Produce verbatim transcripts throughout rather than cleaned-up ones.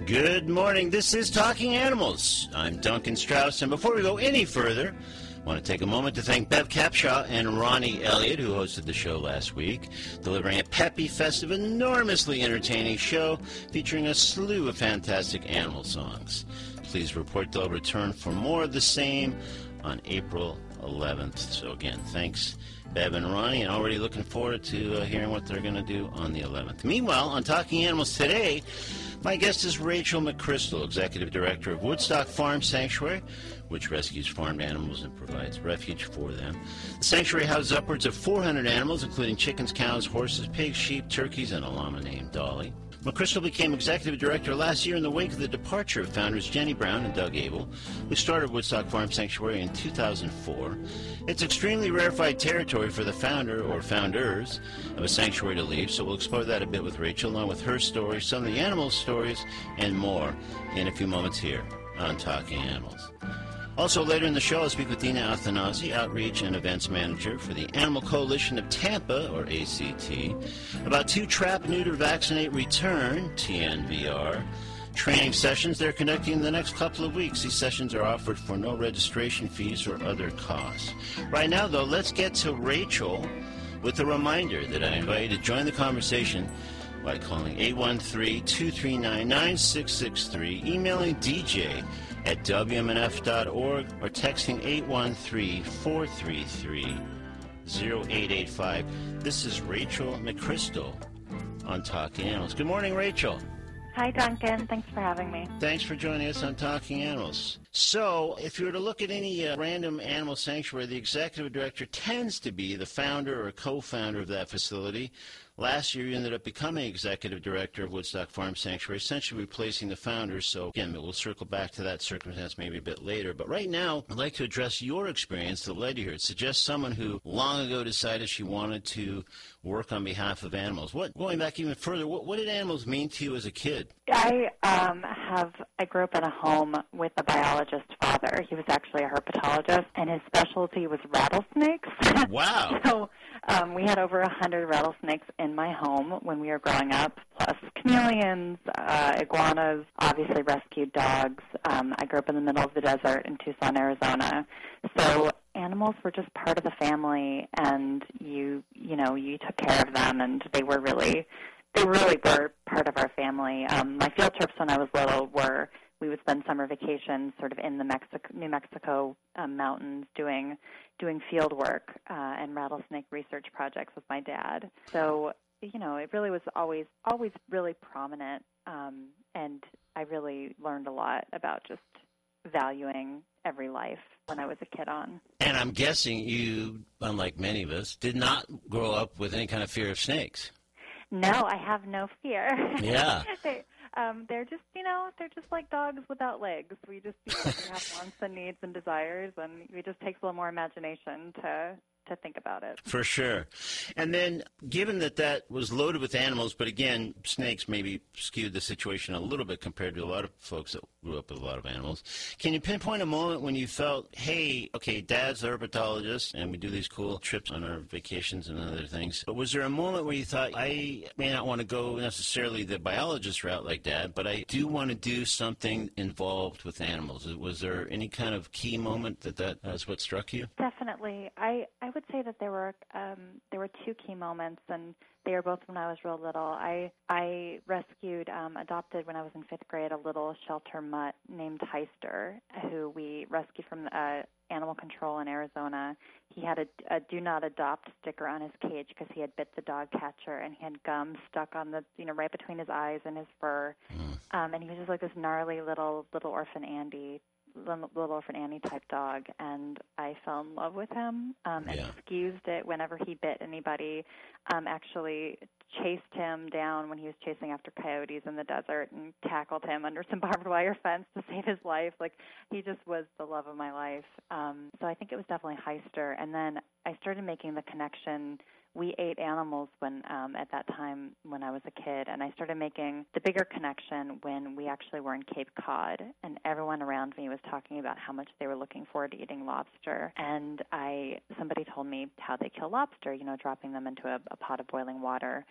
Good morning. This is Talking Animals. I'm Duncan Strauss, and before we go any further, I want to take a moment to thank Bev Capshaw and Ronnie Elliott, who hosted the show last week, delivering a peppy, festive, enormously entertaining show featuring a slew of fantastic animal songs. Please report they'll return for more of the same on April eleventh. So again, thanks, Bev and Ronnie, and already looking forward to uh, hearing what they're going to do on the eleventh. Meanwhile, on Talking Animals today, my guest is Rachel McCrystal, Executive Director of Woodstock Farm Sanctuary, which rescues farmed animals and provides refuge for them. The sanctuary houses upwards of four hundred animals, including chickens, cows, horses, pigs, sheep, turkeys, and a llama named Dolly. McCrystal became Executive Director last year in the wake of the departure of founders Jenny Brown and Doug Abel, who started Woodstock Farm Sanctuary in two thousand four. It's extremely rarefied territory for the founder or founders of a sanctuary to leave, so we'll explore that a bit with Rachel, along with her story, some of the animal stories, and more in a few moments here on Talking Animals. Also later in the show, I'll speak with Dina Athanasi, Outreach and Events Manager for the Animal Coalition of Tampa, or A C T, about two Trap, Neuter, Vaccinate, Return, T N V R, training sessions they're conducting in the next couple of weeks. These sessions are offered for no registration fees or other costs. Right now, though, let's get to Rachel with a reminder that I invite you to join the conversation by calling eight one three, two three nine, nine six six three, emailing D J at W M N F dot org, or texting eight one three, four three three, zero eight eight five. This is Rachel McCrystal on Talking Animals. Good morning, Rachel. Hi, Duncan. Thanks for having me. Thanks for joining us on Talking Animals. So, if you were to look at any uh, random animal sanctuary, the executive director tends to be the founder or co-founder of that facility. Last year, you ended up becoming executive director of Woodstock Farm Sanctuary, essentially replacing the founders. So, again, we'll circle back to that circumstance maybe a bit later. But right now, I'd like to address your experience that led you here. It suggests someone who long ago decided she wanted to work on behalf of animals. What, going back even further, what, what did animals mean to you as a kid? I um, have. I grew up in a home with a biologist father. He was actually a herpetologist, and his specialty was rattlesnakes. Wow. So um, we had over a hundred rattlesnakes in my home when we were growing up, plus chameleons, uh, iguanas, obviously rescued dogs. Um, I grew up in the middle of the desert in Tucson, Arizona. So animals were just part of the family, and you, you know, you took care of them, and they were really, they really were part of our family. Um, my field trips when I was little were, we would spend summer vacations sort of in the Mexico, New Mexico um, mountains doing doing field work uh, and rattlesnake research projects with my dad. So, you know, it really was always always really prominent, um, and I really learned a lot about just valuing every life when I was a kid on. And I'm guessing you, unlike many of us, did not grow up with any kind of fear of snakes. No, I have no fear. Yeah. they, um, they're just, you know, they're just like dogs without legs. We just you know, we have wants and needs and desires, and it just takes a little more imagination to to think about it. For sure. And then, given that that was loaded with animals, but again, snakes maybe skewed the situation a little bit compared to a lot of folks that grew up with a lot of animals, can you pinpoint a moment when you felt, hey, okay, Dad's a herpetologist, and we do these cool trips on our vacations and other things, but was there a moment where you thought, I may not want to go necessarily the biologist route like Dad, but I do want to do something involved with animals? Was there any kind of key moment that that is what struck you? Definitely. I, I would say that there were um, there were two key moments, and they were both when I was real little. I I rescued, um, adopted when I was in fifth grade, a little shelter mutt named Heister, who we rescued from uh, animal control in Arizona. He had a, a do not adopt sticker on his cage because he had bit the dog catcher, and he had gum stuck on the, you know, right between his eyes and his fur. Mm. Um, and he was just like this gnarly little little orphan Andy. Little Orphan Annie type dog, and I fell in love with him um, and yeah. excused it whenever he bit anybody. Um, actually chased him down when he was chasing after coyotes in the desert and tackled him under some barbed wire fence to save his life. Like, he just was the love of my life. Um, so I think it was definitely Heister. And then I started making the connection. We ate animals when um, at that time when I was a kid, and I started making the bigger connection when we actually were in Cape Cod, and everyone around me was talking about how much they were looking forward to eating lobster. And I somebody told me how they kill lobster, you know, dropping them into a, a pot of boiling water.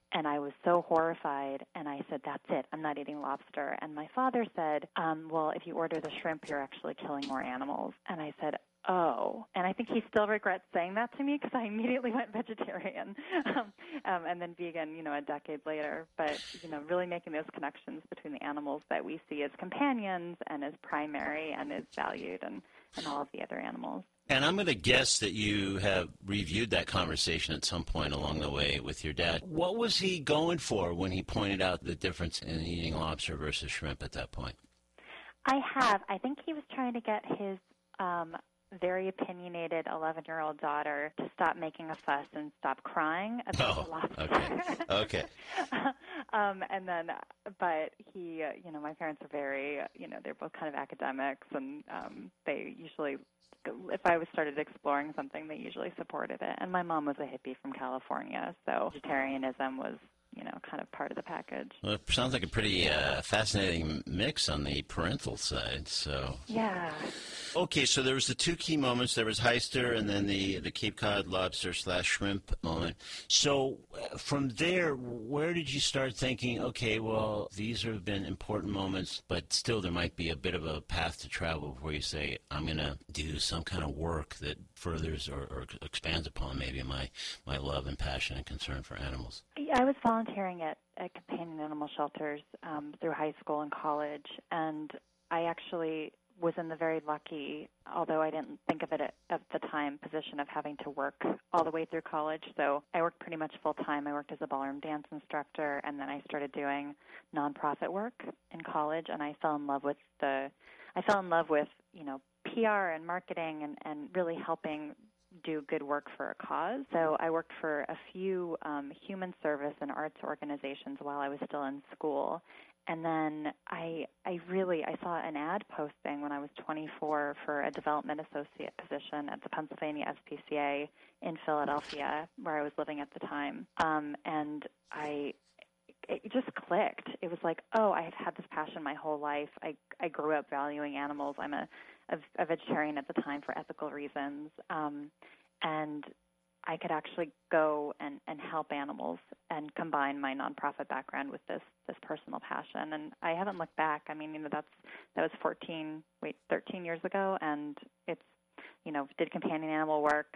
And I was so horrified, and I said, that's it, I'm not eating lobster. And my father said, um, well, if you order the shrimp, you're actually killing more animals. And I said, oh. And I think he still regrets saying that to me because I immediately went vegetarian um, um, and then vegan, you know, a decade later. But, you know, really making those connections between the animals that we see as companions and as primary and as valued and, and all of the other animals. And I'm going to guess that you have reviewed that conversation at some point along the way with your dad. What was he going for when he pointed out the difference in eating lobster versus shrimp at that point? I have. I think he was trying to get his um, very opinionated eleven-year-old daughter to stop making a fuss and stop crying about oh, the lobster. Okay. Okay. um, and then, but he, uh, you know, my parents are very, you know, they're both kind of academics, and um, they usually, if I was started exploring something, they usually supported it. And my mom was a hippie from California, so vegetarianism was, you know, kind of part of the package. Well, it sounds like a pretty uh, fascinating mix on the parental side. So yeah. Okay, so there was the two key moments. There was Heister and then the, the Cape Cod lobster slash shrimp moment. So uh, from there, where did you start thinking, okay, well, these have been important moments, but still there might be a bit of a path to travel before you say, I'm going to do some kind of work that furthers or, or expands upon maybe my, my love and passion and concern for animals? I was volunteering at, at companion animal shelters um, through high school and college, and I actually was in the very lucky, although I didn't think of it at, at the time, position of having to work all the way through college. So I worked pretty much full-time. I worked as a ballroom dance instructor, and then I started doing nonprofit work in college, and I fell in love with the, I fell in love with, you know, P R and marketing and, and really helping do good work for a cause. So I worked for a few um, human service and arts organizations while I was still in school. And then I I really, I saw an ad posting when I was twenty-four for a development associate position at the Pennsylvania S P C A in Philadelphia, where I was living at the time. Um, and I, it just clicked. It was like, oh, I've had this passion my whole life. I, I grew up valuing animals. I'm a, a, a vegetarian at the time for ethical reasons. Um, and I could actually go and, and help animals and combine my nonprofit background with this, this personal passion. And I haven't looked back. I mean, you know, that's, that was fourteen, wait, thirteen years ago. And it's, you know, did companion animal work,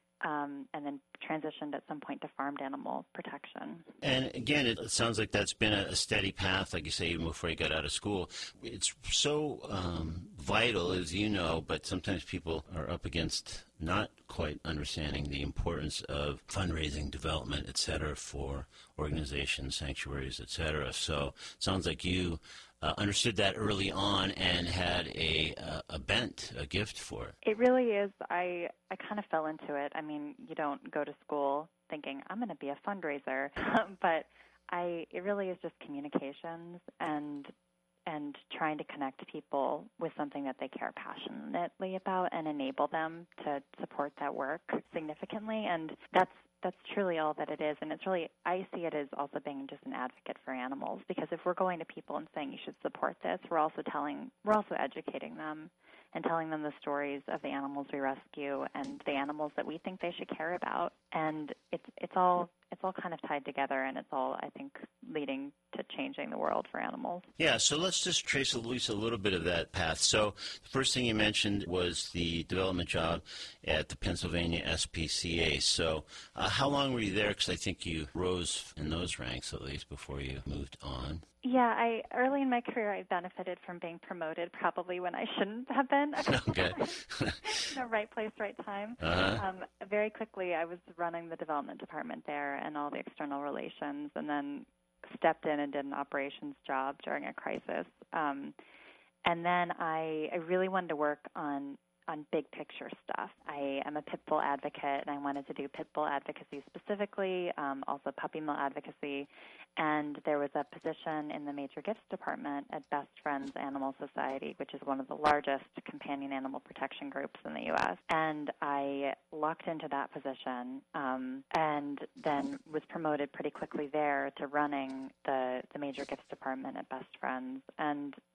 um, and then transitioned at some point to farmed animal protection. And again, it sounds like that's been a steady path, like you say, even before you got out of school. It's so um, vital, as you know, but sometimes people are up against not quite understanding the importance of fundraising, development, et cetera, for organizations, sanctuaries, et cetera. So it sounds like you uh, understood that early on and had a, uh, a bent, a gift for it. It really is. I, I kind of fell into it. I mean, you don't go to school thinking, I'm going to be a fundraiser. but I it really is just communications and and trying to connect people with something that they care passionately about and enable them to support that work significantly. And that's that's truly all that it is. And it's really, I see it as also being just an advocate for animals, because if we're going to people and saying you should support this, we're also telling, we're also educating them and telling them the stories of the animals we rescue and the animals that we think they should care about. And it's it's all it's all kind of tied together, and it's all, I think, leading to changing the world for animals. Yeah, so let's just trace at least a little bit of that path. So the first thing you mentioned was the development job at the Pennsylvania S P C A. So uh, how long were you there? Because I think you rose in those ranks, at least, before you moved on. Yeah, I early in my career, I benefited from being promoted, probably when I shouldn't have been. Okay. You know, right place, right time. Uh-huh. Um, very quickly, I was running the development department there and all the external relations, and then stepped in and did an operations job during a crisis. Um, and then I, I really wanted to work on on big picture stuff. I am a pit bull advocate, and I wanted to do pit bull advocacy specifically, um, also puppy mill advocacy. And there was a position in the major gifts department at Best Friends Animal Society, which is one of the largest companion animal protection groups in the U S. And I lucked into that position, um, and then was promoted pretty quickly there to running the, the major gifts department at Best Friends, and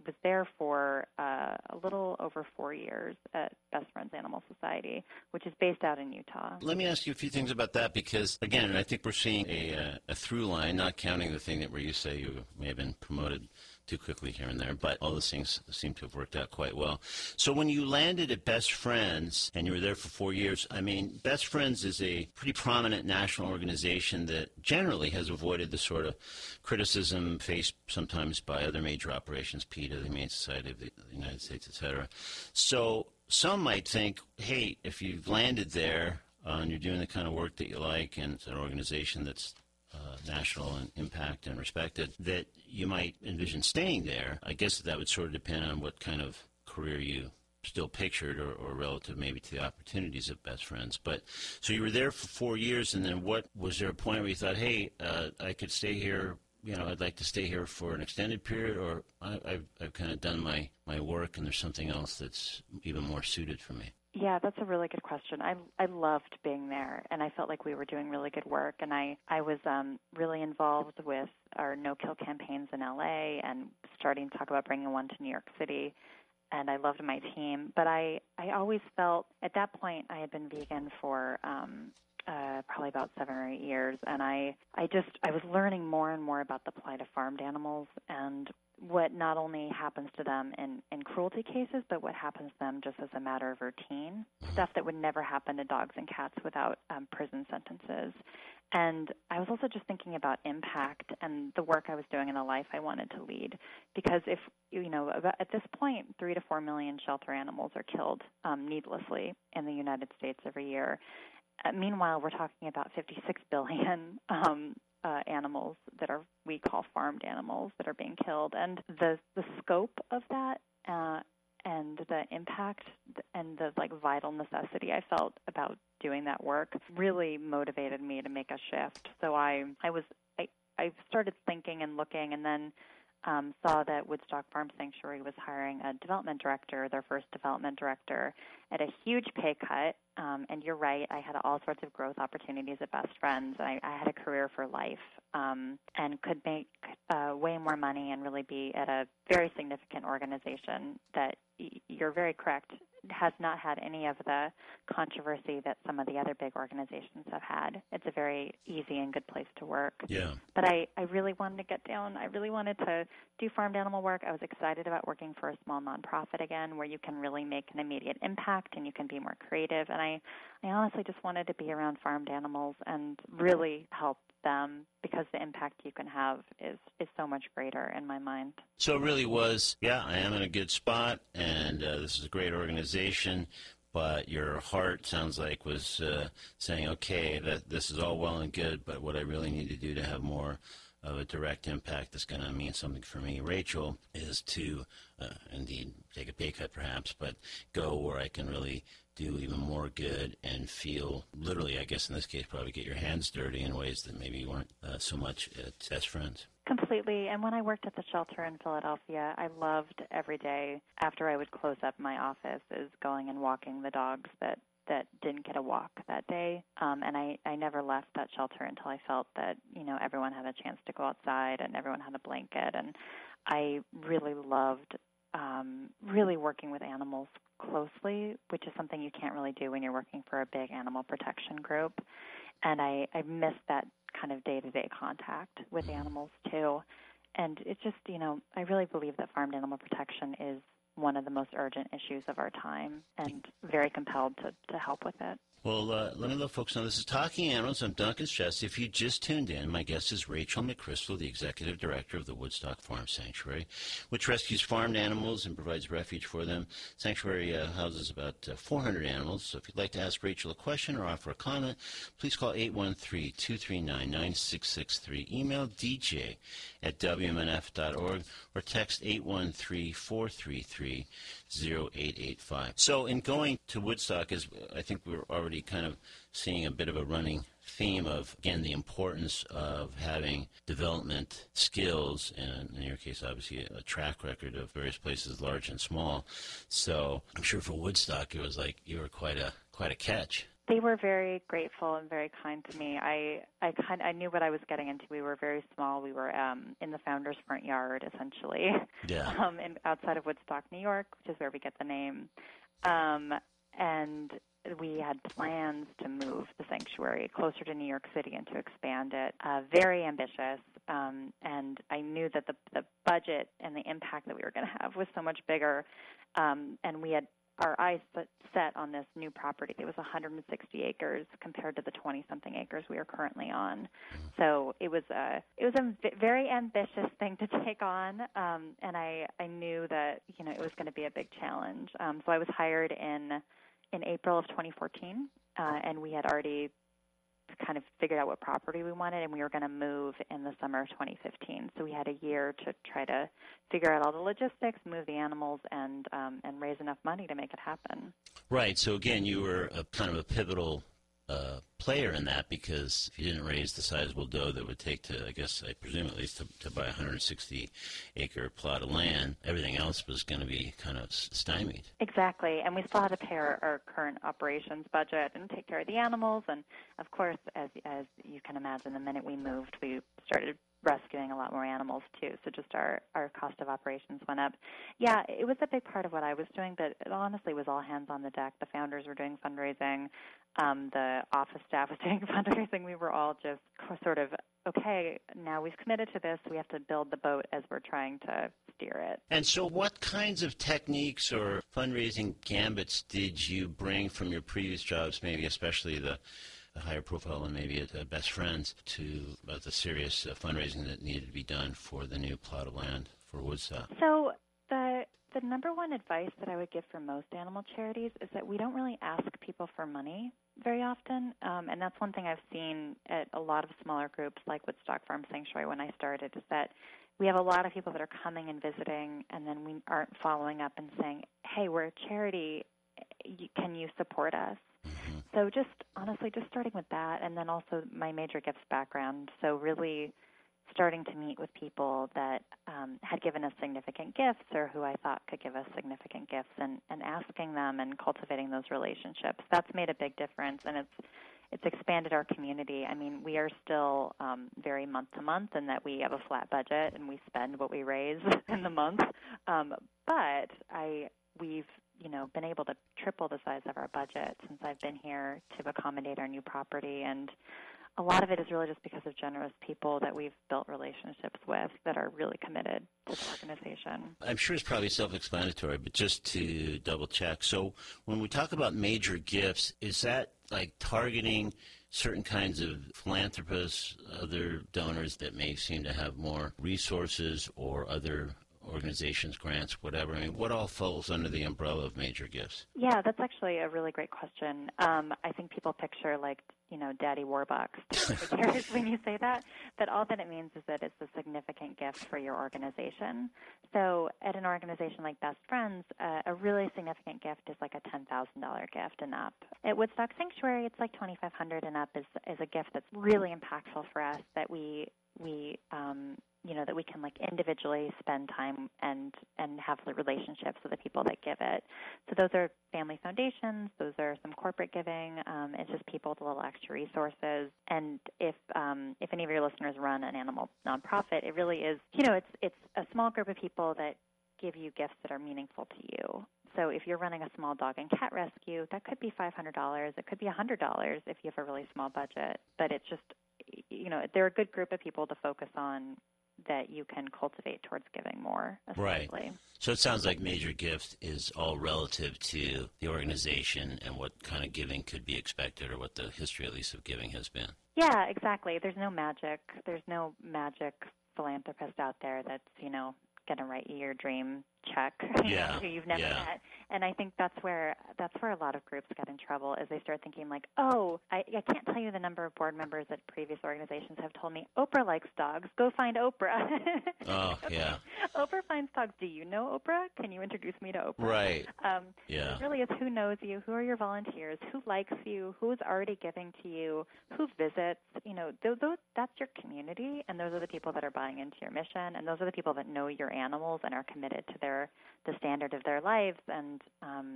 was there for uh, a little over four years at Best Friends Animal Society, which is based out in Utah. Let me ask you a few things about that because, again, I think we're seeing a, uh, a through line, not counting the thing that where you say you may have been promoted too quickly here and there, but all those things seem to have worked out quite well. So when you landed at Best Friends and you were there for four years, I mean, Best Friends is a pretty prominent national organization that generally has avoided the sort of criticism faced sometimes by other major operations, PETA, the Humane Society of the United States, et cetera. So some might think, hey, if you've landed there uh, and you're doing the kind of work that you like and it's an organization that's Uh, national in impact and respected, that you might envision staying there. I guess that would sort of depend on what kind of career you still pictured or, or relative maybe to the opportunities of Best Friends. But so you were there for four years, and then what was there a point where you thought, hey, uh, I could stay here, you know, I'd like to stay here for an extended period, or I, I've, I've kind of done my, my work and there's something else that's even more suited for me? Yeah, that's a really good question. I I loved being there, and I felt like we were doing really good work. And I, I was um, really involved with our no-kill campaigns in L A and starting to talk about bringing one to New York City. And I loved my team. But I, I always felt, at that point, I had been vegan for um, uh, probably about seven or eight years. And I, I just, I was learning more and more about the plight of farmed animals and what not only happens to them in, in cruelty cases, but what happens to them just as a matter of routine, stuff that would never happen to dogs and cats without um, prison sentences. And I was also just thinking about impact and the work I was doing in the life I wanted to lead. Because if, you know, about, at this point, three to four million shelter animals are killed um, needlessly in the United States every year. Uh, meanwhile, we're talking about fifty-six billion um Uh, animals that are we call farmed animals that are being killed, and the the scope of that uh, and the impact and the like vital necessity I felt about doing that work really motivated me to make a shift. So I I was I, I started thinking and looking, and then um, saw that Woodstock Farm Sanctuary was hiring a development director, their first development director, at a huge pay cut. Um, and you're right, I had all sorts of growth opportunities at Best Friends. I, I had a career for life um, and could make uh, way more money and really be at a very significant organization that, y- you're very correct, has not had any of the controversy that some of the other big organizations have had. It's a very easy and good place to work. Yeah. But I, I really wanted to get down. I really wanted to do farmed animal work. I was excited about working for a small nonprofit again where you can really make an immediate impact and you can be more creative. And I, I honestly just wanted to be around farmed animals and really help them because the impact you can have is, is so much greater in my mind. So it really was, yeah, I am in a good spot, and uh, this is a great organization, but your heart sounds like was uh, saying, okay, that this is all well and good, but what I really need to do to have more of a direct impact that's going to mean something for me, Rachel, is to uh, indeed take a pay cut perhaps, but go where I can really do even more good and feel, literally, I guess in this case, probably get your hands dirty in ways that maybe weren't uh, so much at Best Friends. Completely. And when I worked at the shelter in Philadelphia, I loved every day after I would close up my office is going and walking the dogs that, that didn't get a walk that day. Um, and I, I never left that shelter until I felt that, you know, everyone had a chance to go outside and everyone had a blanket. And I really loved um, really working with animals closely, which is something you can't really do when you're working for a big animal protection group. And I, I miss that kind of day-to-day contact with animals, too. And it's just, you know, I really believe that farmed animal protection is one of the most urgent issues of our time and very compelled to, to help with it. Well, uh, let me let folks know this is Talking Animals. I'm Duncan Strauss. If you just tuned in, my guest is Rachel McChrystal, the Executive Director of the Woodstock Farm Sanctuary, which rescues farmed animals and provides refuge for them. Sanctuary uh, houses about uh, four hundred animals. So if you'd like to ask Rachel a question or offer a comment, please call eight one three, two three nine, nine six six three. Email d j at w m n f dot org or text eight one three, four three three, zero eight eight five. So in going to Woodstock, as I think we're already kind of seeing a bit of a running theme of, again, the importance of having development skills, and in your case, obviously, a track record of various places, large and small. So I'm sure for Woodstock, it was like you were quite a quite a catch. They were very grateful and very kind to me. I I kind I knew what I was getting into. We were very small. We were um, in the founder's front yard, essentially, yeah. um, in, outside of Woodstock, New York, which is where we get the name. Um, and we had plans to move the sanctuary closer to New York City and to expand it. Uh, very ambitious, um, and I knew that the, the budget and the impact that we were going to have was so much bigger, um, and we had our eyes set on this new property. It was one hundred sixty acres compared to the twenty-something acres we are currently on. So it was a it was a very ambitious thing to take on, um, and I, I knew that you know it was going to be a big challenge. Um, so I was hired in in April of twenty fourteen, uh, and we had already kind of figured out what property we wanted, and we were going to move in the summer of twenty fifteen. So we had a year to try to figure out all the logistics, move the animals, and um, and raise enough money to make it happen. Right. So again, you were a, kind of a pivotal uh, player in that, because if you didn't raise the sizable dough that would take to, I guess, I presume at least to, to buy a one hundred sixty acre plot of land, everything else was going to be kind of stymied. Exactly. And we still had to pay our, our current operations budget and take care of the animals. And, of course, as as you can imagine, the minute we moved, we started rescuing a lot more animals, too. So just our, our cost of operations went up. Yeah, it was a big part of what I was doing, but it honestly was all hands on the deck. The founders were doing fundraising. Um, the office staff was doing fundraising. We were all just sort of, okay, now we've committed to this. We have to build the boat as we're trying to steer it. And so what kinds of techniques or fundraising gambits did you bring from your previous jobs, maybe especially the a higher profile and maybe at uh, Best Friends, to uh, the serious uh, fundraising that needed to be done for the new plot of land for Woodstock? So the the number one advice that I would give for most animal charities is that we don't really ask people for money very often, um, and that's one thing I've seen at a lot of smaller groups like Woodstock Farm Sanctuary when I started, is that we have a lot of people that are coming and visiting, and then we aren't following up and saying, hey, we're a charity, can you support us? Mm-hmm. So just, honestly, just starting with that, and then also my major gifts background, so really starting to meet with people that um, had given us significant gifts or who I thought could give us significant gifts, and, and asking them and cultivating those relationships. That's made a big difference, and it's it's expanded our community. I mean, we are still um, very month-to-month in that we have a flat budget and we spend what we raise in the month, um, but I we've you know, been able to triple the size of our budget since I've been here to accommodate our new property. And a lot of it is really just because of generous people that we've built relationships with that are really committed to the organization. I'm sure it's probably self-explanatory, but just to double-check. So when we talk about major gifts, is that like targeting certain kinds of philanthropists, other donors that may seem to have more resources, or other organizations, grants, whatever? I mean, what all falls under the umbrella of major gifts? Yeah, that's actually a really great question. Um, I think people picture, like, you know, Daddy Warbucks when you say that, but all that it means is that it's a significant gift for your organization. So at an organization like Best Friends, uh, a really significant gift is like a ten thousand dollars gift and up. At Woodstock Sanctuary, it's like twenty-five hundred dollars and up is, is a gift that's really impactful for us, that we, we um, you know, that we can, like, individually spend time and, and have the relationships with the people that give it. So those are family foundations. Those are some corporate giving. Um, it's just people with a little extra resources. And if um, if any of your listeners run an animal nonprofit, it really is, you know, it's it's a small group of people that give you gifts that are meaningful to you. So if you're running a small dog and cat rescue, that could be five hundred dollars. It could be one hundred dollars if you have a really small budget. But it's just, you know, they're a good group of people to focus on that you can cultivate towards giving more, essentially. Right. So it sounds like major gift is all relative to the organization and what kind of giving could be expected, or what the history, at least, of giving has been. Yeah, exactly. There's no magic. There's no magic philanthropist out there that's, you know, going to write you your dream check, you yeah. know, who you've never yeah. met. And I think that's where that's where a lot of groups get in trouble, is they start thinking like, oh, I, I can't tell you the number of board members at previous organizations have told me, Oprah likes dogs, go find Oprah. Oh, okay. yeah. Oprah finds dogs. Do you know Oprah? Can you introduce me to Oprah? Right. Um, yeah. It really is who knows you, who are your volunteers, who likes you, who's already giving to you, who visits. You know, those, those, that's your community, and those are the people that are buying into your mission, and those are the people that know your animals and are committed to their the standard of their lives, and um,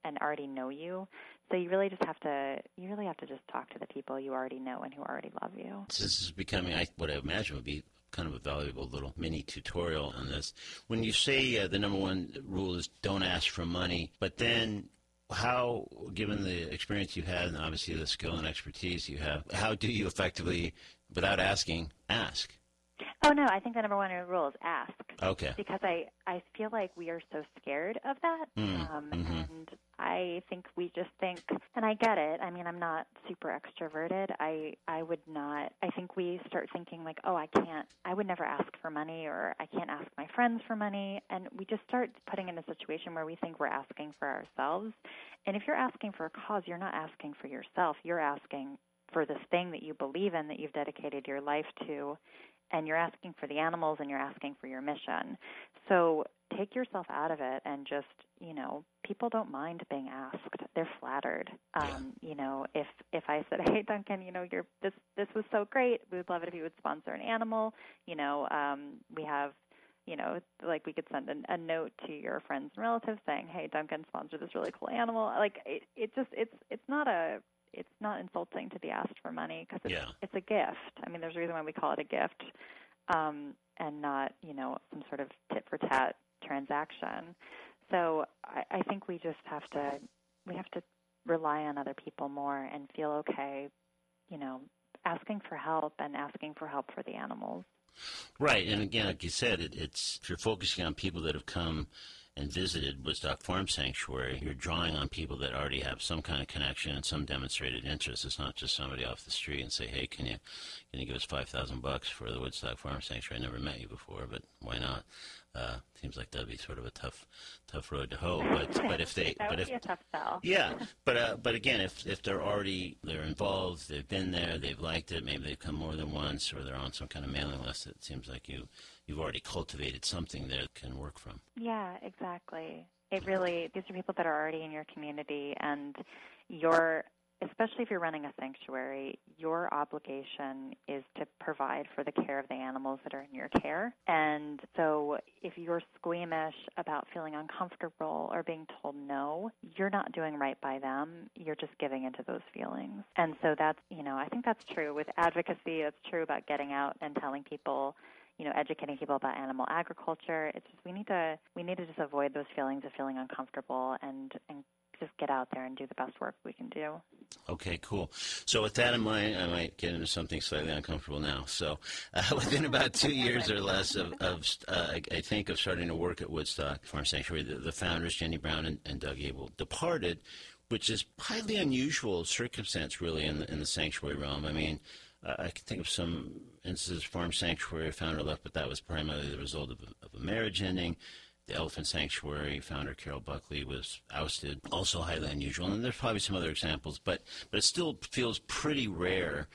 and already know you. So you really just have to you really have to just talk to the people you already know and who already love you. This is becoming, I, what I imagine would be kind of a valuable little mini tutorial on this. When you say uh, the number one rule is don't ask for money, but then how, given the experience you had and obviously the skill and expertise you have, how do you effectively, without asking, ask? Oh, no, I think the number one rule is ask. Okay. Because I, I feel like we are so scared of that. Mm, um, mm-hmm. And I think we just think, and I get it. I mean, I'm not super extroverted. I, I would not, I think we start thinking like, oh, I can't, I would never ask for money, or I can't ask my friends for money. And we just start putting in a situation where we think we're asking for ourselves. And if you're asking for a cause, you're not asking for yourself. You're asking for this thing that you believe in, that you've dedicated your life to. And you're asking for the animals, and you're asking for your mission. So take yourself out of it and just, you know, people don't mind being asked. They're flattered. Um, yeah. You know, if if I said, hey, Duncan, you know, you're, this this was so great. We would love it if you would sponsor an animal. You know, um, we have, you know, like we could send a, a note to your friends and relatives saying, hey, Duncan sponsored this really cool animal. Like it, it just, it's it's not a, it's not insulting to be asked for money, because it's, yeah. it's a gift. I mean, there's a reason why we call it a gift, um, and not, you know, some sort of tit-for-tat transaction. So I, I think we just have to, we have to rely on other people more and feel okay, you know, asking for help and asking for help for the animals. Right, and again, like you said, it, it's if you're focusing on people that have come and visited Woodstock Farm Sanctuary, you're drawing on people that already have some kind of connection and some demonstrated interest. It's not just somebody off the street and say, hey, can you can you give us five thousand bucks for the Woodstock Farm Sanctuary? I never met you before, but why not? Uh, seems like that'd be sort of a tough tough road to hoe. But but if they that but would if be a tough sell. Yeah, but uh, but again, if if they're already they're involved, they've been there, they've liked it, maybe they've come more than once, or they're on some kind of mailing list, it seems like you you've already cultivated something there that can work from. Yeah, exactly. It really, these are people that are already in your community, and your, especially if you're running a sanctuary, your obligation is to provide for the care of the animals that are in your care. And so if you're squeamish about feeling uncomfortable or being told no, you're not doing right by them. You're just giving into those feelings. And so that's, you know, I think that's true with advocacy. That's true about getting out and telling people, you know, educating people about animal agriculture. It's just we need to we need to just avoid those feelings of feeling uncomfortable and, and just get out there and do the best work we can do. Okay, cool. So with that in mind, I might get into something slightly uncomfortable now. So uh, within about two years or less of, of uh, I think, of starting to work at Woodstock Farm Sanctuary, the, the founders, Jenny Brown and, and Doug Abel, departed, which is highly unusual circumstance, really, in the, in the sanctuary realm. I mean, uh, I can think of some instances, Farm Sanctuary founder left, but that was primarily the result of a, of a marriage ending. The Elephant Sanctuary founder, Carol Buckley, was ousted, also highly unusual. And there's probably some other examples, but, but it still feels pretty rare.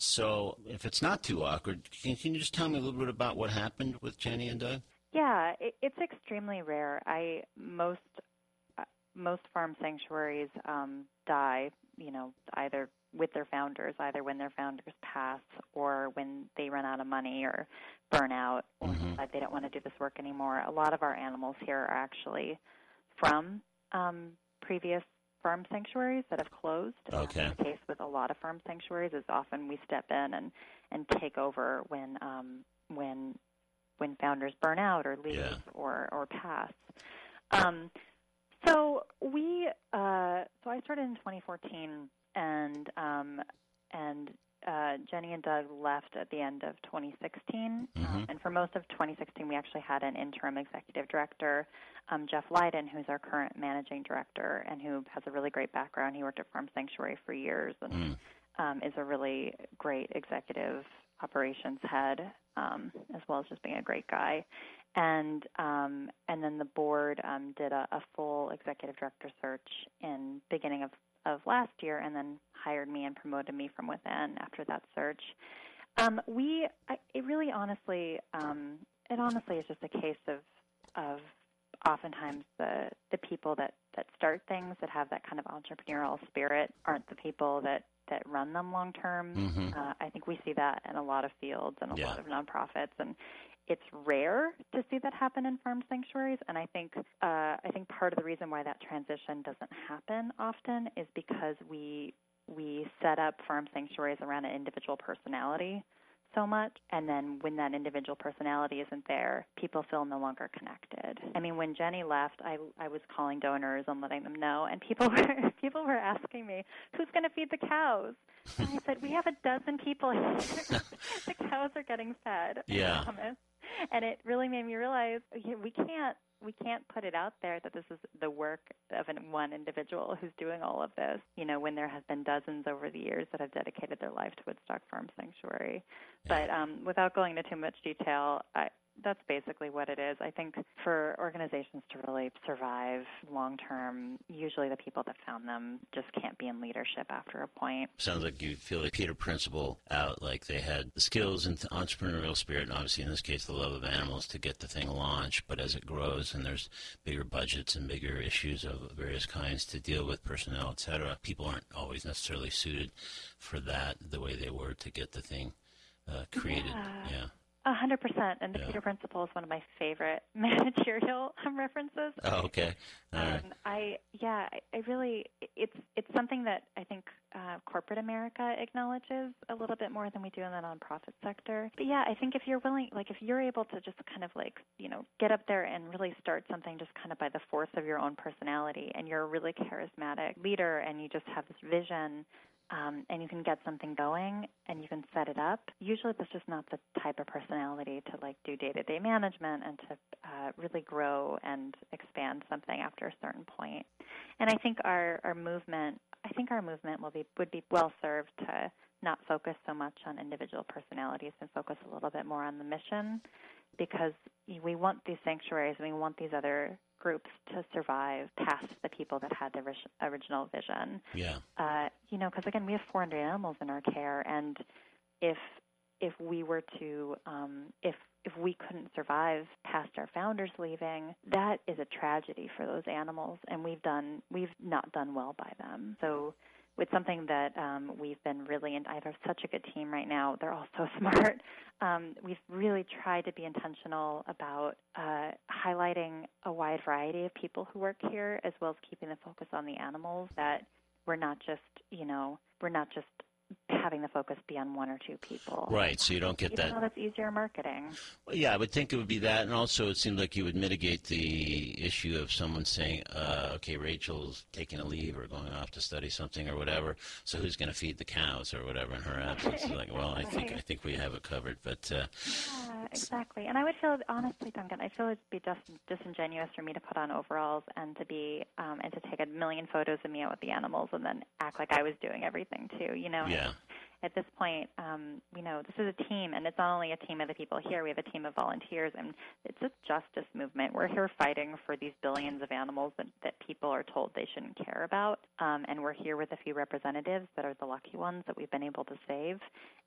So if it's not too awkward, can, can you just tell me a little bit about what happened with Jenny and Doug? Yeah, it, it's extremely rare. I most uh, most farm sanctuaries um, die, you know, either with their founders, either when their founders pass or when they run out of money or burn out or mm-hmm. decide they don't want to do this work anymore. A lot of our animals here are actually from um, previous farm sanctuaries that have closed. Okay. Um, the case with a lot of farm sanctuaries is often we step in and, and take over when um, when when founders burn out or leave yeah. or, or pass. Um, so we uh, so I started in twenty fourteen. And um, and uh, Jenny and Doug left at the end of twenty sixteen. Mm-hmm. Um, and for most of twenty sixteen, we actually had an interim executive director, um, Jeff Leiden, who's our current managing director and who has a really great background. He worked at Farm Sanctuary for years and mm. um, is a really great executive operations head, um, as well as just being a great guy. And um, and then the board um, did a, a full executive director search in beginning of of last year, and then hired me and promoted me from within after that search. Um, we, I, it really honestly, um, it honestly is just a case of, of oftentimes the the people that, that start things that have that kind of entrepreneurial spirit aren't the people that that run them long term. Mm-hmm. Uh, I think we see that in a lot of fields and a Yeah. lot of nonprofits, and it's rare to see that happen in farm sanctuaries. And I think uh, I think part of the reason why that transition doesn't happen often is because we we set up farm sanctuaries around an individual personality so much, and then when that individual personality isn't there, people feel no longer connected. I mean, when Jenny left, I I was calling donors and letting them know, and people were people were asking me, who's going to feed the cows? And I said, we have a dozen people here. The cows are getting fed. Yeah. I promise. And it really made me realize we can't we can't put it out there that this is the work of an, one individual who's doing all of this, you know, when there has been dozens over the years that have dedicated their life to Woodstock Farm Sanctuary. Yeah. But um, without going into too much detail, I, that's basically what it is. I think for organizations to really survive long-term, usually the people that found them just can't be in leadership after a point. Sounds like you feel like Peter Principle out, like they had the skills and the entrepreneurial spirit, and obviously in this case the love of animals to get the thing launched, but as it grows and there's bigger budgets and bigger issues of various kinds to deal with, personnel, et cetera, people aren't always necessarily suited for that the way they were to get the thing uh, created. Yeah. yeah. A hundred percent, and the Yeah. Peter Principle is one of my favorite managerial um, references. Oh, okay. All right. Um, I yeah, I, I really it's it's something that I think uh, corporate America acknowledges a little bit more than we do in the nonprofit sector. But yeah, I think if you're willing, like if you're able to just kind of like you know get up there and really start something just kind of by the force of your own personality, and you're a really charismatic leader, and you just have this vision. Um, and you can get something going and you can set it up. Usually that's just not the type of personality to like do day-to-day management and to uh, really grow and expand something after a certain point. And I think our, our movement, I think our movement will be would be well served to not focus so much on individual personalities and focus a little bit more on the mission, because we want these sanctuaries and we want these other groups to survive past the people that had the original vision. Yeah. Uh, you know, because again, we have four hundred animals in our care, and if if we were to um, if if we couldn't survive past our founders leaving, that is a tragedy for those animals, and we've done we've not done well by them. So it's something that um, we've been really, and I have such a good team right now. They're all so smart. Um, we've really tried to be intentional about uh, highlighting a wide variety of people who work here, as well as keeping the focus on the animals, that we're not just, you know, we're not just having the focus be on one or two people. Right, so you don't get Even that. though that's easier marketing. Well, yeah, I would think it would be that, and also it seems like you would mitigate the issue of someone saying, uh, okay, Rachel's taking a leave or going off to study something or whatever, so who's going to feed the cows or whatever in her absence? It's like, well, I think I think we have it covered, but... Uh, yeah, exactly. And I would feel, honestly, Duncan, I feel it'd be just disingenuous for me to put on overalls and to be, um, and to take a million photos of me out with the animals and then act like I was doing everything too, you know? Yeah. At this point, um, you know, this is a team, and it's not only a team of the people here. We have a team of volunteers, and it's a justice movement. We're here fighting for these billions of animals that, that people are told they shouldn't care about, um, and we're here with a few representatives that are the lucky ones that we've been able to save,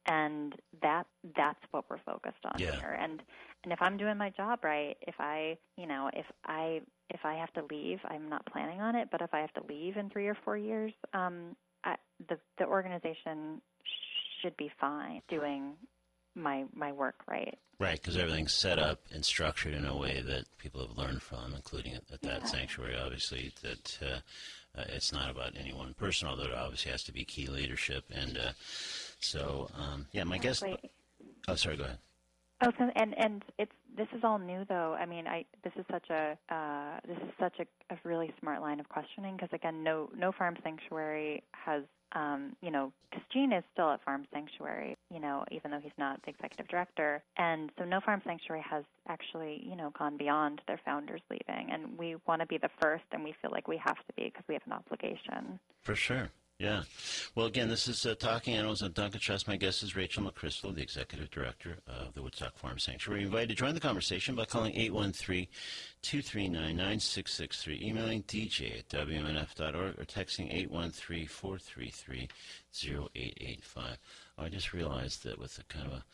and that that's what we're focused on Yeah. here. And and if I'm doing my job right, if I, you know, if I if I have to leave, I'm not planning on it, but if I have to leave in three or four years, um, I, the the organization should be fine doing my my work right. Right, because everything's set up and structured in a way that people have learned from, including at, at that Yeah. sanctuary, obviously, that uh, uh, it's not about any one person, although there obviously has to be key leadership. And uh, so, um, yeah, my guess... Exactly. Oh, sorry, go ahead. Oh, so, and and it's this is all new though. I mean, I this is such a uh, this is such a, a really smart line of questioning, because again, no no farm sanctuary has um, you know, because Gene is still at Farm Sanctuary, you know, even though he's not the executive director, and so no farm sanctuary has actually you know gone beyond their founders leaving, and we want to be the first, and we feel like we have to be because we have an obligation. For sure. Yeah. Well, again, this is uh, Talking Animals on Duncan Trust. My guest is Rachel McChrystal, the Executive Director of the Woodstock Farm Sanctuary. You're invited to join the conversation by calling eight one three, two three nine, nine six six three, emailing d j at w m n f dot org, or texting eight one three, four three three, zero eight eight five. Oh, I just realized that with a kind of a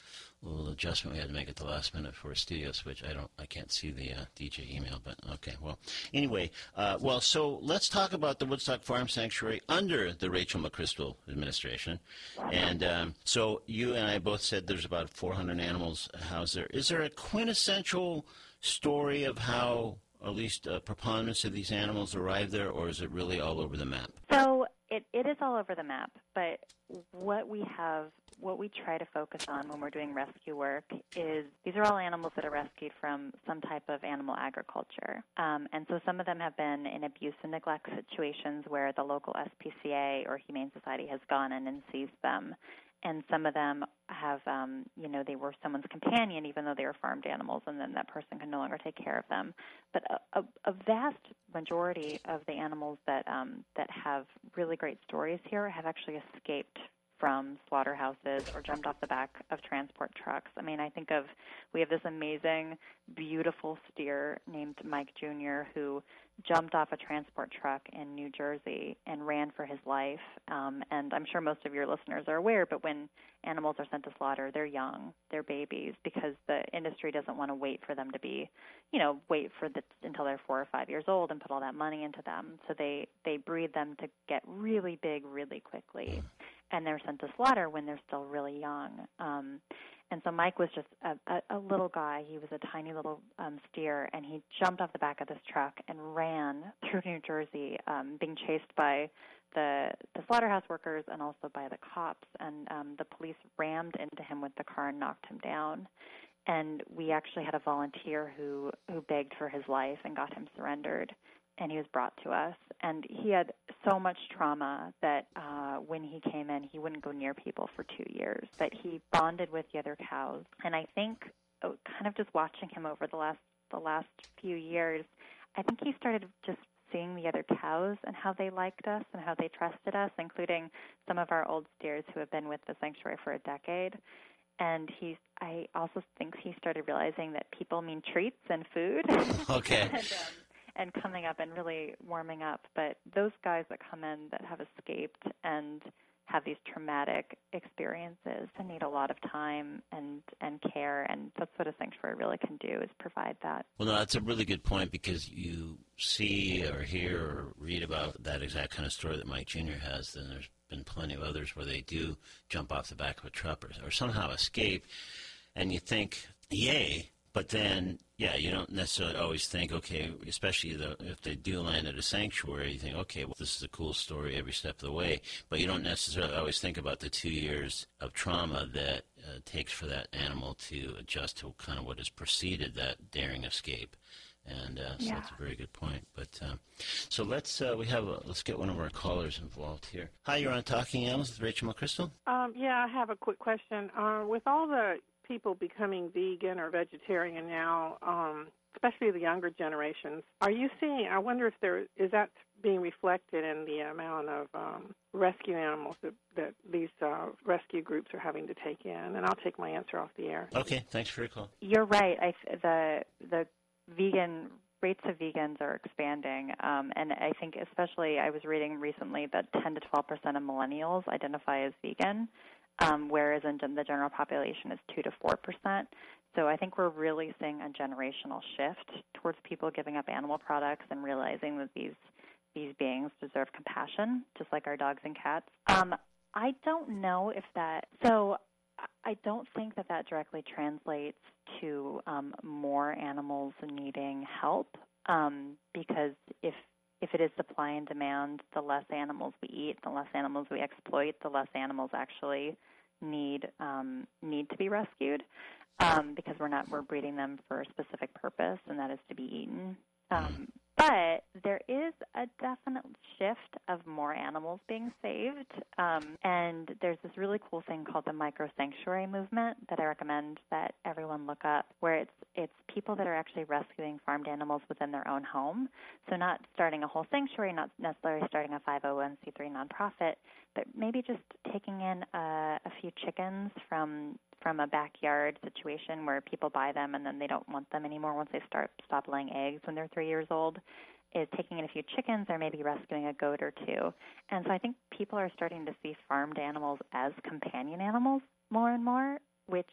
little adjustment we had to make at the last minute for a studio switch. I don't, I can't see the uh, D J email, but okay. Well, anyway, uh, well, so let's talk about the Woodstock Farm Sanctuary under the Rachel McChrystal administration. And um, so you and I both said there's about four hundred animals housed there. Is there a quintessential story of how at least a preponderance of these animals arrive there, or is it really all over the map? So it, it is all over the map, but what we have, what we try to focus on when we're doing rescue work is these are all animals that are rescued from some type of animal agriculture. Um, and so some of them have been in abuse and neglect situations where the local S P C A or Humane Society has gone in and seized them. And some of them have, um, you know, they were someone's companion even though they were farmed animals, and then that person can no longer take care of them. But a, a, a vast majority of the animals that um, that have really great stories here have actually escaped from slaughterhouses or jumped off the back of transport trucks. I mean, I think of, we have this amazing, beautiful steer named Mike Junior who jumped off a transport truck in New Jersey and ran for his life. Um, and I'm sure most of your listeners are aware, but when animals are sent to slaughter, they're young, they're babies, because the industry doesn't want to wait for them to be, you know, wait for the, until they're four or five years old and put all that money into them. So they, they breed them to get really big really quickly. And they're sent to slaughter when they're still really young. Um, and so Mike was just a, a, a little guy. He was a tiny little um, steer, and he jumped off the back of this truck and ran through New Jersey, um, being chased by the, the slaughterhouse workers and also by the cops. And um, the police rammed into him with the car and knocked him down. And we actually had a volunteer who, who begged for his life and got him surrendered. And he was brought to us, and he had so much trauma that uh, when he came in, he wouldn't go near people for two years, but he bonded with the other cows. And I think uh, kind of just watching him over the last the last few years, I think he started just seeing the other cows and how they liked us and how they trusted us, including some of our old steers who have been with the sanctuary for a decade. And he, I also think he started realizing that people mean treats and food. Okay. and, um, and coming up and really warming up. But those guys that come in that have escaped and have these traumatic experiences and need a lot of time and, and care, and that's what a sanctuary really can do, is provide that. Well, no, that's a really good point, because you see or hear or read about that exact kind of story that Mike Junior has, and there's been plenty of others where they do jump off the back of a truck or, or somehow escape, and you think, yay. But then, yeah, you don't necessarily always think, okay, especially the, if they do land at a sanctuary, you think, okay, well, this is a cool story every step of the way. But you don't necessarily always think about the two years of trauma that uh, takes for that animal to adjust to kind of what has preceded that daring escape. And uh, so yeah. that's a very good point. But uh, so let's uh, we have a, let's get one of our callers involved here. Hi, you're on Talking Animals with Rachel McChrystal. Um, yeah, I have a quick question. Uh, with all the people becoming vegan or vegetarian now, um, especially the younger generations, are you seeing, I wonder if there, is that being reflected in the amount of um, rescue animals that, that these uh, rescue groups are having to take in? And I'll take my answer off the air. Okay, thanks for your call. You're right. I, the, the vegan rates of vegans are expanding, um, and I think especially I was reading recently that ten to twelve percent of millennials identify as vegan, Um, whereas in the general population is two to four percent. So I think we're really seeing a generational shift towards people giving up animal products and realizing that these these beings deserve compassion, just like our dogs and cats. Um, I don't know if that, so I don't think that that directly translates to um, more animals needing help, um, because if If it is supply and demand, the less animals we eat, the less animals we exploit, the less animals actually need um, need to be rescued, um, because we're not we're breeding them for a specific purpose, and that is to be eaten. Um, but there is a definite shift of more animals being saved, um, and there's this really cool thing called the micro sanctuary movement that I recommend that everyone look up, where it's it's people that are actually rescuing farmed animals within their own home. So not starting a whole sanctuary, not necessarily starting a five oh one c three nonprofit, but maybe just taking in a, a few chickens from from a backyard situation where people buy them and then they don't want them anymore once they start stop laying eggs when they're three years old, is taking in a few chickens or maybe rescuing a goat or two. And so I think people are starting to see farmed animals as companion animals more and more, which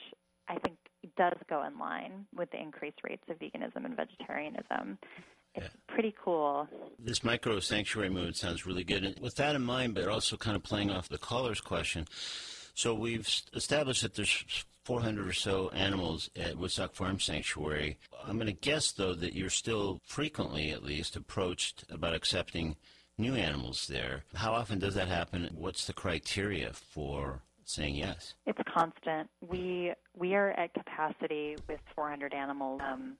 I think does go in line with the increased rates of veganism and vegetarianism. It's yeah. pretty cool. This micro sanctuary movement sounds really good. And with that in mind, but also kind of playing off the caller's question, so we've established that there's four hundred or so animals at Woodstock Farm Sanctuary. I'm going to guess, though, that you're still frequently, at least, approached about accepting new animals there. How often does that happen? What's the criteria for saying yes? It's constant. We we are at capacity with four hundred animals, um,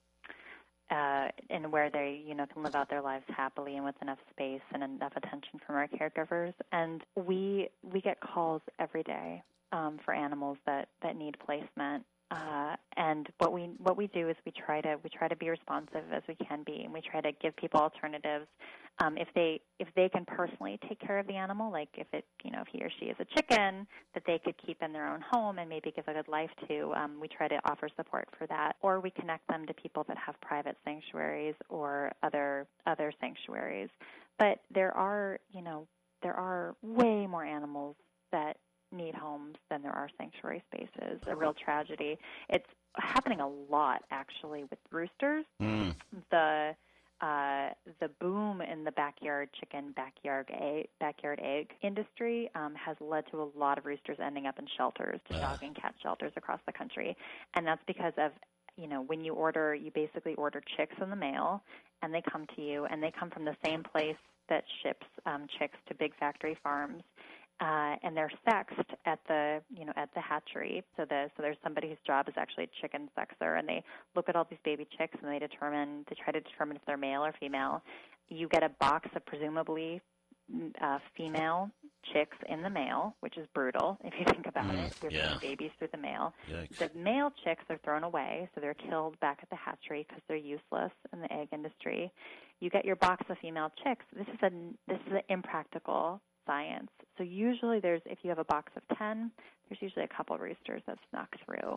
uh, and where they, you know, can live out their lives happily and with enough space and enough attention from our caregivers. And we we get calls every day um, for animals that, that need placement. Uh, and what we what we do is we try to we try to be responsive as we can be, and we try to give people alternatives. Um, if they if they can personally take care of the animal, like if it you know if he or she is a chicken that they could keep in their own home and maybe give a good life to, um, we try to offer support for that. Or we connect them to people that have private sanctuaries or other other sanctuaries. But there are you know there are way more animals that need homes than there are sanctuary spaces. A real tragedy. It's happening a lot, actually, with roosters. Mm. The uh, the boom in the backyard chicken, backyard egg, backyard egg industry um, has led to a lot of roosters ending up in shelters, to uh. dog and cat shelters across the country, and that's because of you know when you order, you basically order chicks in the mail, and they come to you, and they come from the same place that ships um, chicks to big factory farms. Uh, and they're sexed at the, you know, at the hatchery. So the so there's somebody whose job is actually a chicken sexer, and they look at all these baby chicks and they determine, they try to determine if they're male or female. You get a box of presumably uh, female chicks in the mail, which is brutal if you think about mm, it. You're yeah. putting babies through the mail. Yikes. The male chicks are thrown away, so they're killed back at the hatchery because they're useless in the egg industry. You get your box of female chicks. This is a this is an impractical science. So usually there's, if you have a box of ten, there's usually a couple roosters that snuck through.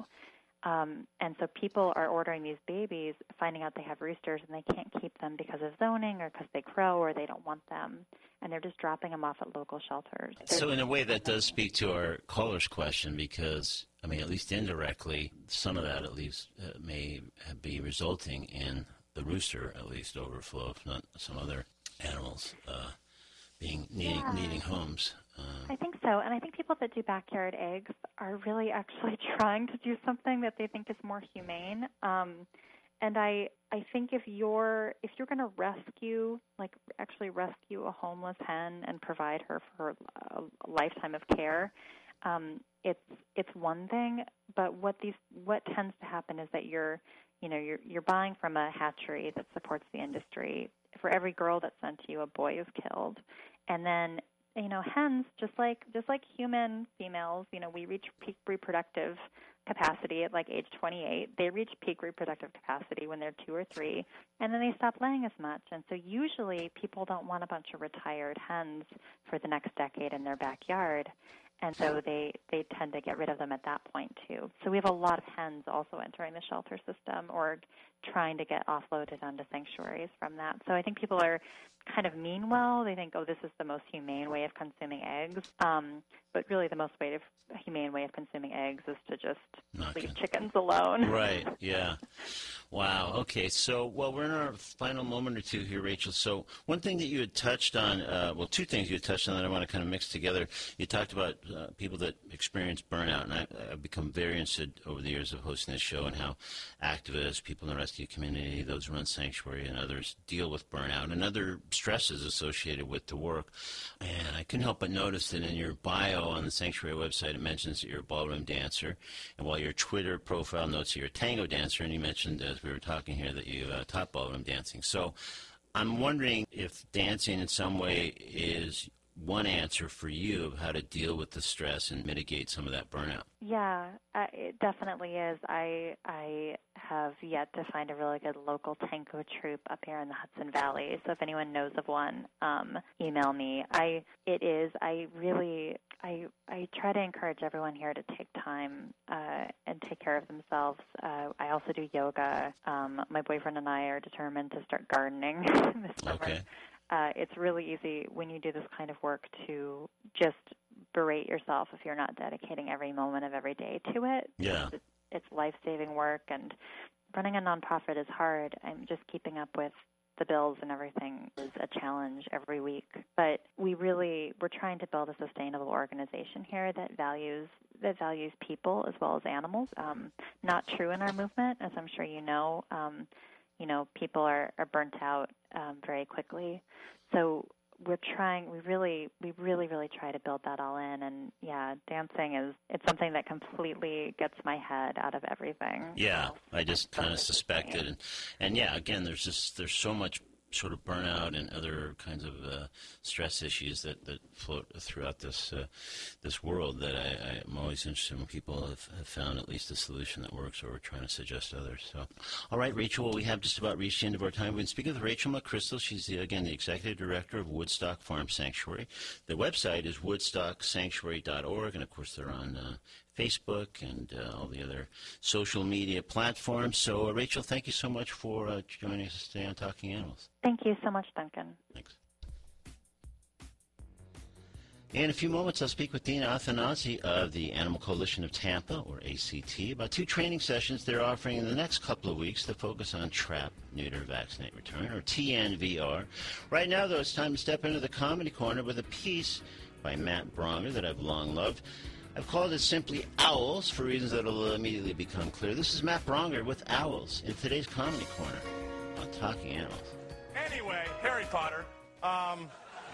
Um, and so people are ordering these babies, finding out they have roosters, and they can't keep them because of zoning or because they crow or they don't want them. And they're just dropping them off at local shelters. There's so in a way that does speak to our caller's question because, I mean, at least indirectly, some of that at least uh, may be resulting in the rooster, at least, overflow, if not some other animals uh being needing yeah. needing homes. Uh, I think so, and I think people that do backyard eggs are really actually trying to do something that they think is more humane. Um, and I I think if you're if you're going to rescue, like actually rescue a homeless hen and provide her for a, a lifetime of care, um, it's it's one thing. But what these what tends to happen is that you're you know you're you're buying from a hatchery that supports the industry. For every girl that's sent to you, a boy is killed. And then, you know, hens, just like just like human females, you know, we reach peak reproductive capacity at like age twenty-eight. They reach peak reproductive capacity when they're two or three, and then they stop laying as much. And so usually people don't want a bunch of retired hens for the next decade in their backyard. And so they, they tend to get rid of them at that point, too. So we have a lot of hens also entering the shelter system or trying to get offloaded onto sanctuaries from that. So I think people are kind of mean well. They think, oh, this is the most humane way of consuming eggs. Um, but really the most way of, humane way of consuming eggs is to just Not leave good. chickens alone. Right, yeah. Wow, okay. So, well, we're in our final moment or two here, Rachel. So one thing that you had touched on, uh, well, two things you had touched on that I want to kind of mix together. You talked about uh, people that experience burnout, and I, I've become very interested over the years of hosting this show and how activists, people in the rescue community, those who run Sanctuary, and others deal with burnout and other stresses associated with the work. And I couldn't help but notice that in your bio on the Sanctuary website, it mentions that you're a ballroom dancer, and while your Twitter profile notes that you're a tango dancer, and you mentioned as we were talking here that you uh, taught ballroom dancing. So I'm wondering if dancing in some way is one answer for you of how to deal with the stress and mitigate some of that burnout. Yeah, uh, it definitely is. I I have yet to find a really good local tango troupe up here in the Hudson Valley. So if anyone knows of one, um, email me. I it is. I really I I try to encourage everyone here to take time uh, and take care of themselves. Uh, I also do yoga. Um, my boyfriend and I are determined to start gardening this summer. Okay. Uh, it's really easy when you do this kind of work to just berate yourself if you're not dedicating every moment of every day to it. Yeah. It's, it's life-saving work, and running a nonprofit is hard. I'm just keeping up with the bills and everything is a challenge every week. But we really, we're trying to build a sustainable organization here that values that values people as well as animals. Um, not true in our movement, as I'm sure you know. Um, you know, people are, are burnt out um, very quickly. So we're trying, we really, we really, really try to build that all in. And yeah, dancing is, it's something that completely gets my head out of everything. Yeah, so, I just kind of suspected. And, and yeah, again, there's just, there's so much sort of burnout and other kinds of uh, stress issues that, that float throughout this uh, this world that I, I'm always interested when people have, have found at least a solution that works, or we're trying to suggest others. So, all right, Rachel, well, we have just about reached the end of our time. We've been speaking with Rachel McChrystal. She's, the, again, the Executive Director of Woodstock Farm Sanctuary. The website is woodstock sanctuary dot org, and, of course, they're on uh, Facebook and uh, all the other social media platforms. So, uh, Rachel, thank you so much for uh, joining us today on Talking Animals. Thank you so much, Duncan. Thanks. In a few moments, I'll speak with Dina Athanasi of the Animal Coalition of Tampa, or A C T, about two training sessions they're offering in the next couple of weeks that focus on Trap, Neuter, Vaccinate, Return, or T N V R. Right now, though, it's time to step into the Comedy Corner with a piece by Matt Bronger that I've long loved. I've called it simply Owls for reasons that will immediately become clear. This is Matt Bronger with Owls in today's Comedy Corner on Talking Animals. Anyway, Harry Potter. Um,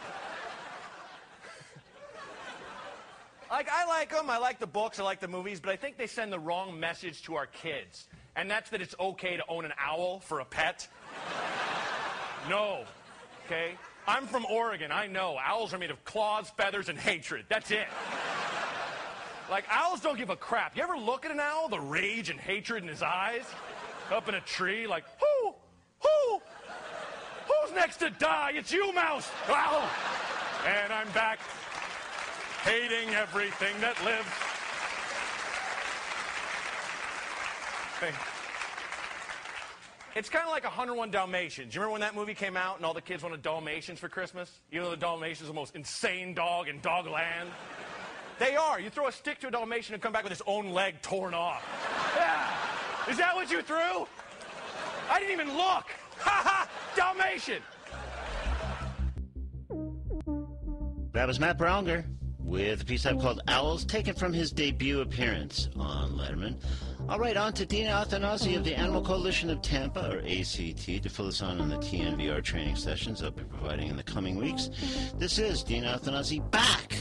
like, I like them. I like the books. I like the movies. But I think they send the wrong message to our kids. And that's that it's okay to own an owl for a pet. No. Okay? I'm from Oregon. I know. Owls are made of claws, feathers, and hatred. That's it. Like, owls don't give a crap. You ever look at an owl? The rage and hatred in his eyes? Up in a tree, like, who? Who? Who's next to die? It's you, Mouse. Ow. And I'm back, hating everything that lives. Hey. It's kind of like one oh one Dalmatians. You remember when that movie came out and all the kids wanted Dalmatians for Christmas? You know the Dalmatians are the most insane dog in Dogland? They are. You throw a stick to a Dalmatian and come back with his own leg torn off. Yeah. Is that what you threw? I didn't even look. Ha ha! Dalmatian! That was Matt Bronger with a piece I've called Owls, taken from his debut appearance on Letterman. All right, on to Dina Athanasi of the Animal Coalition of Tampa, or A C T, to fill us on on the T N V R training sessions I'll be providing in the coming weeks. This is Dina Athanasi back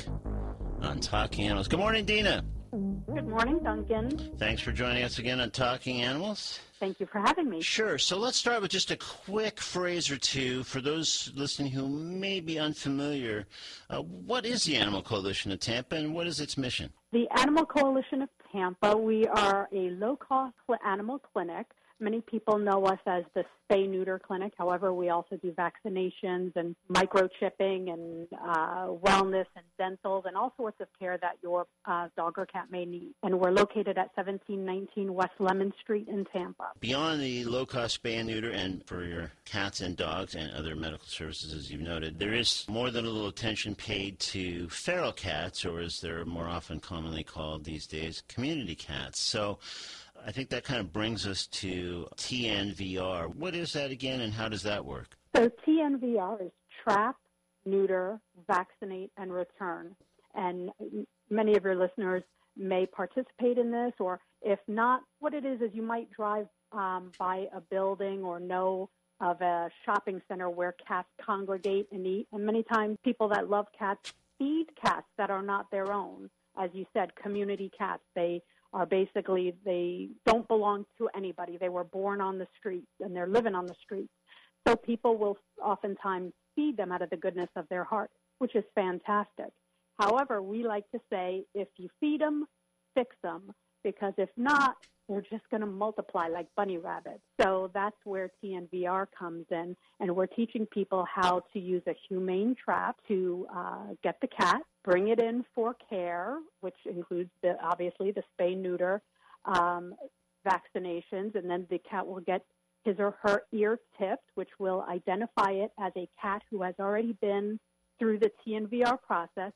on Talking Animals. Good morning, Dina. Good morning, Duncan. Thanks for joining us again on Talking Animals. Thank you for having me. Sure. So let's start with just a quick phrase or two for those listening who may be unfamiliar. Uh, what is the Animal Coalition of Tampa, and what is its mission? The Animal Coalition of Tampa, we are a low-cost animal clinic. Many people know us as the spay-neuter clinic. However, we also do vaccinations and microchipping and uh, wellness and dentals and all sorts of care that your uh, dog or cat may need. And we're located at seventeen nineteen West Lemon Street in Tampa. Beyond the low-cost spay and neuter, and for your cats and dogs and other medical services, as you've noted, there is more than a little attention paid to feral cats, or as they're more often commonly called these days, community cats. So I think that kind of brings us to T N V R. What is that again, and how does that work? So T N V R is trap, neuter, vaccinate, and return. And many of your listeners may participate in this, or if not, what it is is you might drive um, by a building or know of a shopping center where cats congregate and eat. And many times people that love cats feed cats that are not their own. As you said, community cats. They are basically, they don't belong to anybody. They were born on the streets, and they're living on the streets. So people will oftentimes feed them out of the goodness of their heart, which is fantastic. However, we like to say, if you feed them, fix them, because if not, they're just going to multiply like bunny rabbits. So that's where T N V R comes in, and we're teaching people how to use a humane trap to uh, get the cat, bring it in for care, which includes, the, obviously, the spay-neuter um, vaccinations, and then the cat will get his or her ear tipped, which will identify it as a cat who has already been through the T N V R process,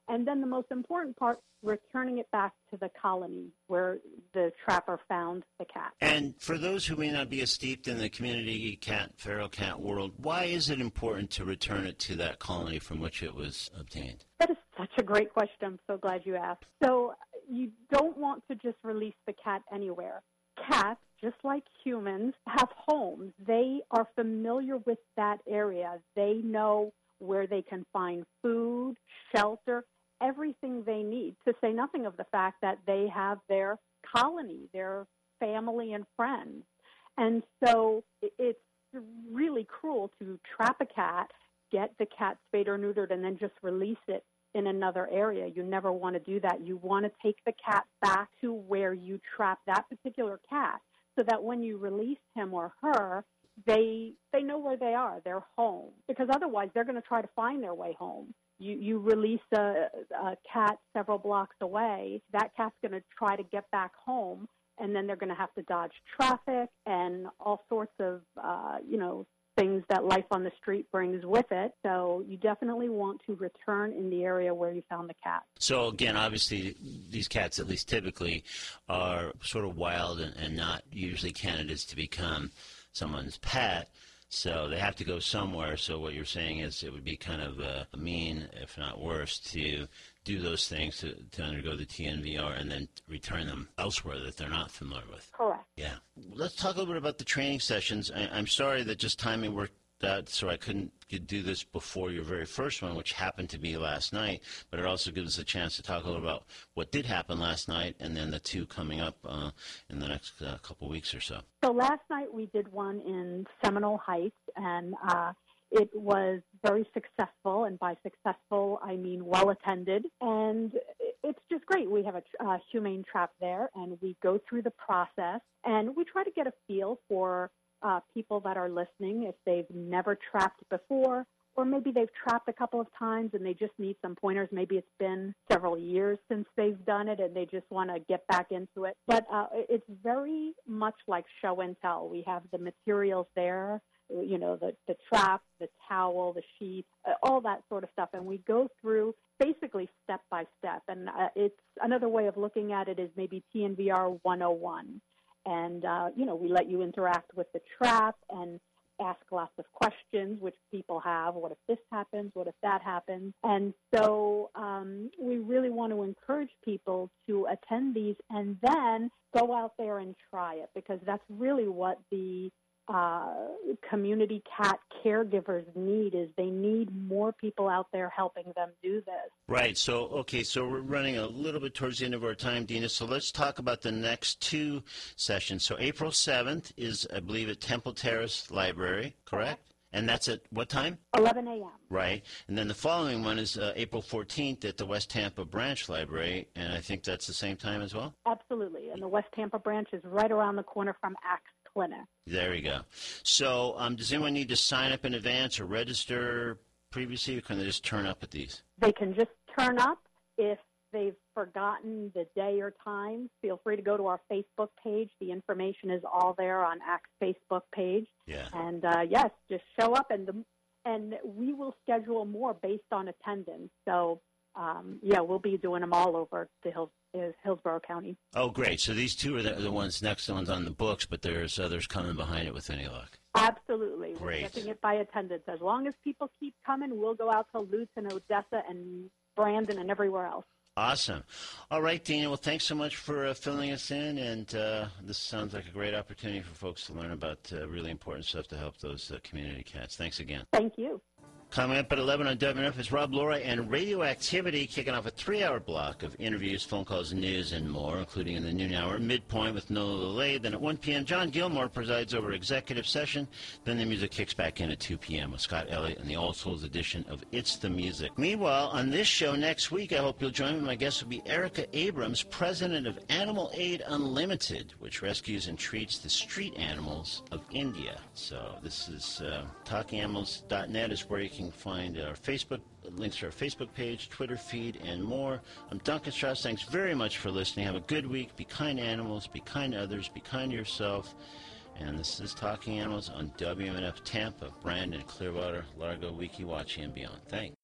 And then the most important part, returning it back to the colony where the trapper found the cat. And for those who may not be as steeped in the community cat, feral cat world, why is it important to return it to that colony from which it was obtained? That is such a great question. I'm so glad you asked. So you don't want to just release the cat anywhere. Cats, just like humans, have homes. They are familiar with that area. They know where they can find food, shelter, everything they need, to say nothing of the fact that they have their colony, their family and friends. And so it's really cruel to trap a cat, get the cat spayed or neutered, and then just release it in another area. You never want to do that. You want to take the cat back to where you trapped that particular cat so that when you release him or her, they they know where they are. They're home. Because otherwise, they're going to try to find their way home. You, you release a, a cat several blocks away, that cat's going to try to get back home, and then they're going to have to dodge traffic and all sorts of, uh, you know, things that life on the street brings with it. So you definitely want to return in the area where you found the cat. So again, obviously, these cats, at least typically, are sort of wild and, and not usually candidates to become someone's pet. So they have to go somewhere. So what you're saying is it would be kind of uh, mean, if not worse, to do those things, to, to undergo the T N V R and then return them elsewhere that they're not familiar with. Correct. Yeah. Let's talk a little bit about the training sessions. I, I'm sorry that just timing worked out, so I couldn't do this before your very first one, which happened to be last night, but it also gives us a chance to talk a little about what did happen last night and then the two coming up uh, in the next uh, couple weeks or so. So last night we did one in Seminole Heights, and uh, it was very successful, and by successful I mean well-attended, and it's just great. We have a uh, humane trap there, and we go through the process, and we try to get a feel for Uh, people that are listening, if they've never trapped before, or maybe they've trapped a couple of times and they just need some pointers. Maybe it's been several years since they've done it and they just want to get back into it. But uh, it's very much like show and tell. We have the materials there, you know, the, the trap, the towel, the sheet, uh, all that sort of stuff. And we go through basically step by step. And uh, it's another way of looking at it is maybe T N V R one oh one. And, uh, you know, we let you interact with the trap and ask lots of questions, which people have. What if this happens? What if that happens? And so um, we really want to encourage people to attend these and then go out there and try it, because that's really what the uh, community cat caregivers need, is they need more people out there helping them do this. Right. So, okay, so we're running a little bit towards the end of our time, Dina. So let's talk about the next two sessions. So April seventh is, I believe, at Temple Terrace Library, correct? Okay. And that's at what time? eleven a.m. Right. And then the following one is uh, April fourteenth at the West Tampa Branch Library, and I think that's the same time as well? Absolutely. And the West Tampa Branch is right around the corner from Axe Clinic. There we go. So um, does anyone need to sign up in advance or register previously, or can they just turn up at these? They can just turn up. If they've forgotten the day or time, feel free to go to our Facebook page. The information is all there on A C T's Facebook page. Yeah. And, uh, yes, just show up, and the, and we will schedule more based on attendance. So, um, yeah, we'll be doing them all over the Hills, Hillsborough County. Oh, great. So these two are the, the ones, next ones on the books, but there's others coming behind it with any luck. Absolutely. Great. We're getting it by attendance. As long as people keep coming, we'll go out to Lutz and Odessa and Brandon and everywhere else. Awesome. All right, Dina. Well, thanks so much for uh, filling us in, and uh, this sounds like a great opportunity for folks to learn about uh, really important stuff to help those uh, community cats. Thanks again. Thank you. Coming up at eleven on W N F is Rob Laura and Radioactivity, kicking off a three-hour block of interviews, phone calls, news, and more, including in the noon hour, Midpoint with Nola Lele. Then at one p.m., John Gilmore presides over executive session. Then the music kicks back in at two p.m. with Scott Elliott and the All Souls edition of It's the Music. Meanwhile, on this show next week, I hope you'll join me. My guest will be Erica Abrams, president of Animal Aid Unlimited, which rescues and treats the street animals of India. So this is uh, talking animals dot net is where you can find our Facebook, links to our Facebook page, Twitter feed, and more. I'm Duncan Strauss. Thanks very much for listening. Have a good week. Be kind to animals. Be kind to others. Be kind to yourself. And this is Talking Animals on W M N F Tampa, Brandon, Clearwater, Largo, Weeki Wachee, and beyond. Thanks.